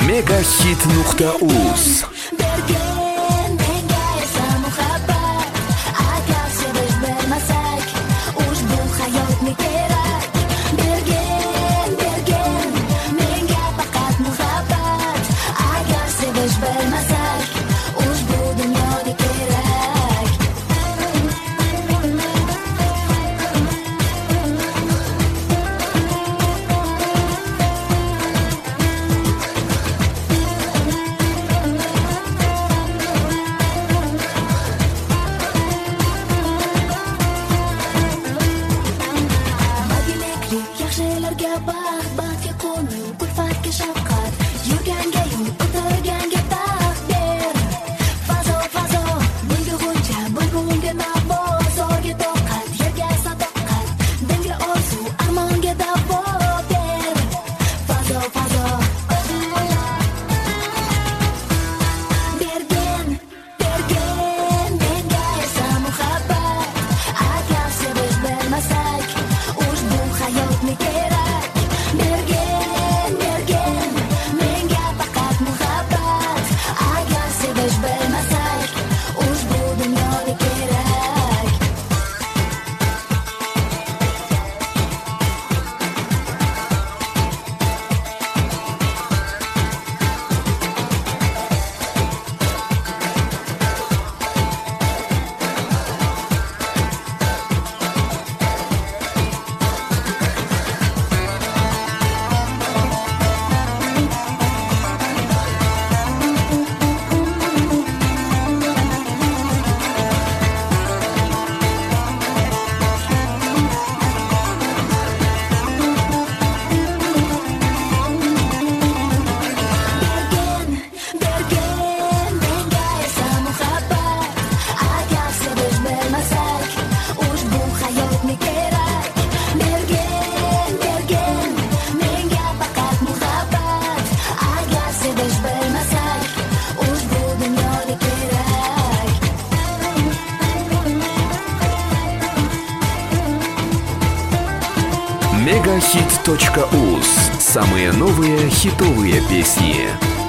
Megahit.uz. Baxtga qo'nu kulfatga shafqat yurganga yo'l o'tirganga taqdir fazo bo'lguncha bo'lgunga navo zorga toqat yerga sadoqat denga orzu armonga davo ber fazo bergin menga esa muhabbat agar sevish bermasak ushbu hayotni kerak Megahit.uz. Самые новые хитовые песни.